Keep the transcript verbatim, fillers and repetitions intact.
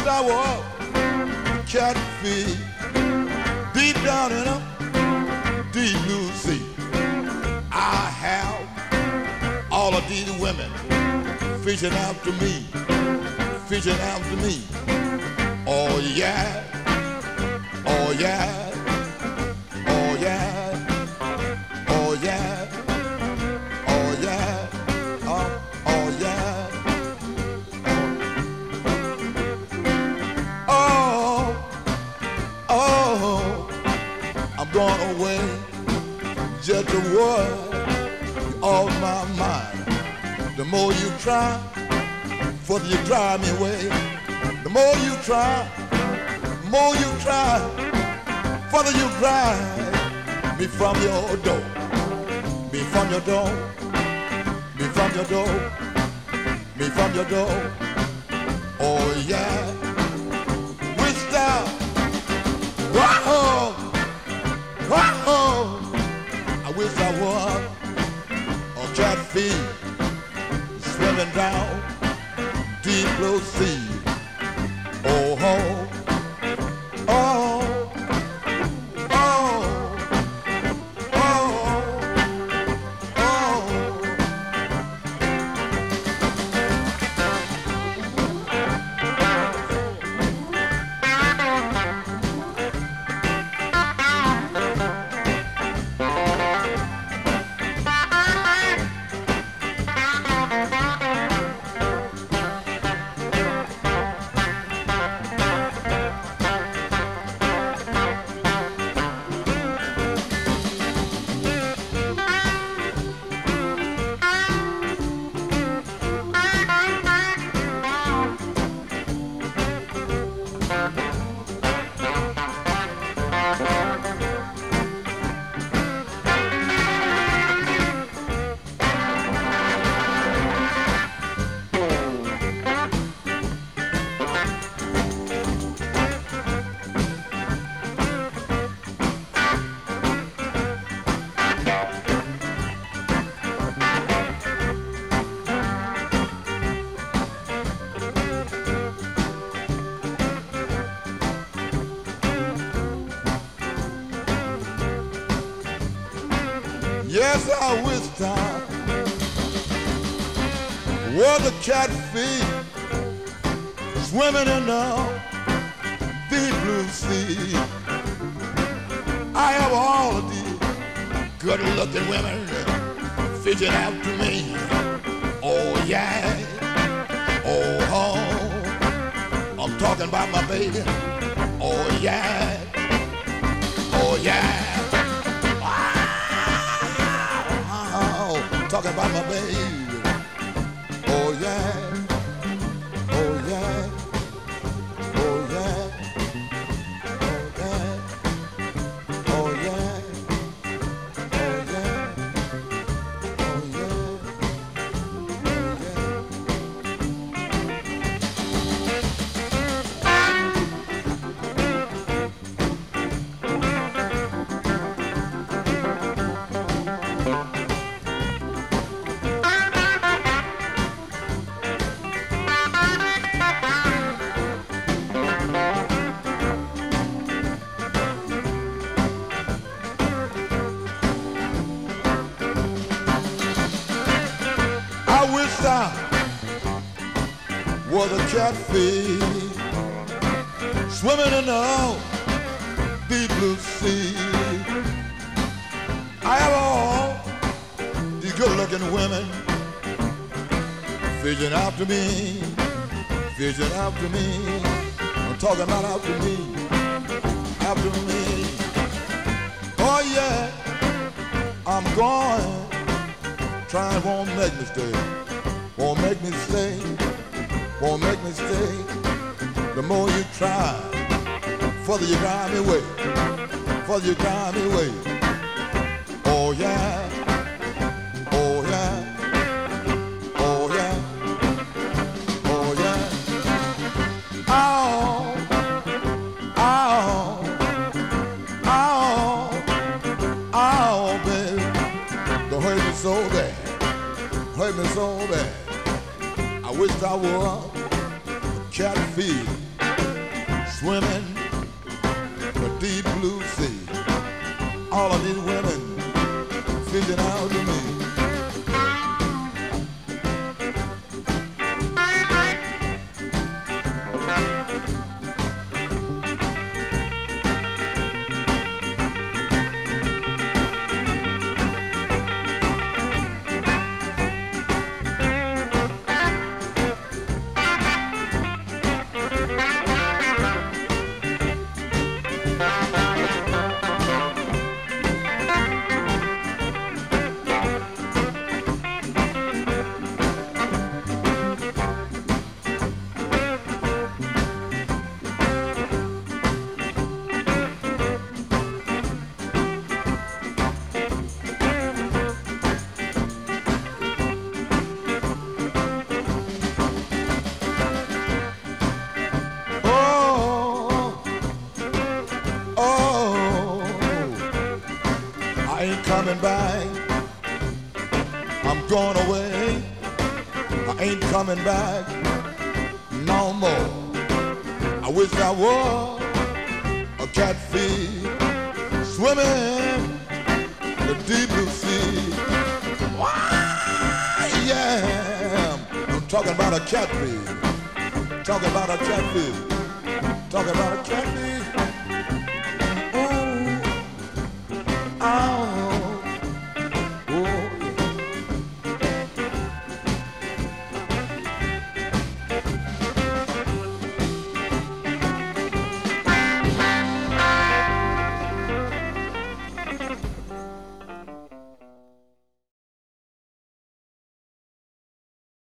I was catfish deep down in a deep blue sea. I have all of these women fishing after me, fishing after me. Oh yeah, oh yeah, oh yeah, oh yeah, oh yeah, oh, oh yeah. Oh, oh, I'm going away just a word off my mind. The more you try, further you drive me away. The more you try, the more you try, further you drive me from your door, me from your door, me from your door, me from your door. Oh yeah, we stop. Whoa, whoa. I wish I was a catfish swimming down deep blue sea. Oh, oh, oh, oh, oh, oh. Yes, I wish I was a catfish swimming in the deep blue sea. I have all of these good-looking women fishing after me. Oh yeah, oh oh, I'm talking about my baby. Oh yeah, oh yeah. Talking about my baby. Oh yeah, oh yeah, oh yeah, oh yeah, oh yeah, oh yeah, oh yeah, was a catfish swimming in the deep blue sea. I have all these good-looking women fishing after me, fishing after me. I'm talking about after me, after me. Oh yeah, I'm going, trying won't make me stay, won't make me stay. Won't make me stay. The more you try, further you drive me away, further you drive me away. Oh yeah, oh yeah, oh yeah, oh yeah. Oh, oh, oh, oh, baby, don't hurt me so bad, hurt me so bad. I wish I was a catfish swimming the deep blue sea. All of these women fishing out to me. Coming back, I'm going away. I ain't coming back no more. I wish I was a catfish swimming the deep blue sea. Why, yeah, I'm talking about a catfish. Talking about a catfish. Talking about a catfish.